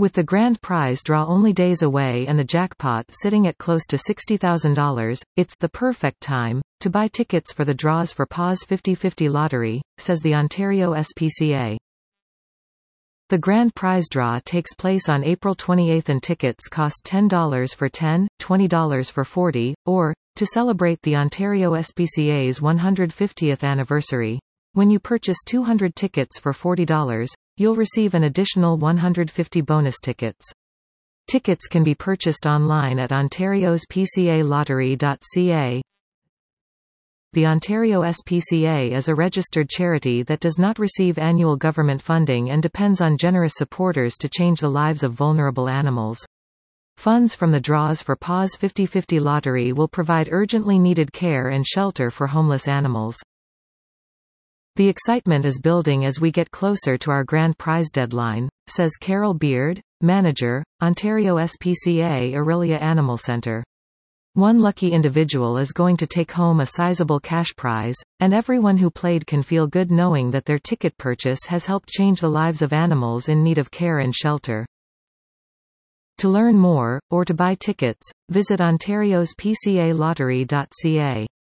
With the grand prize draw only days away and the jackpot sitting at close to $60,000, it's the perfect time to buy tickets for the draws for PAWS 50/50 lottery, says the Ontario SPCA. The grand prize draw takes place on April 28 and tickets cost $10 for 10, $20 for 40, or, to celebrate the Ontario SPCA's 150th anniversary, when you purchase 200 tickets for $40, you'll receive an additional 150 bonus tickets. Tickets can be purchased online at ontariospcalottery.ca. The Ontario SPCA is a registered charity that does not receive annual government funding and depends on generous supporters to change the lives of vulnerable animals. Funds from the draws for PAWS 50/50 lottery will provide urgently needed care and shelter for homeless animals. The excitement is building as we get closer to our grand prize deadline, says Carol Beard, manager, Ontario SPCA Orillia Animal Centre. One lucky individual is going to take home a sizable cash prize, and everyone who played can feel good knowing that their ticket purchase has helped change the lives of animals in need of care and shelter. To learn more, or to buy tickets, visit ontariospcalottery.ca.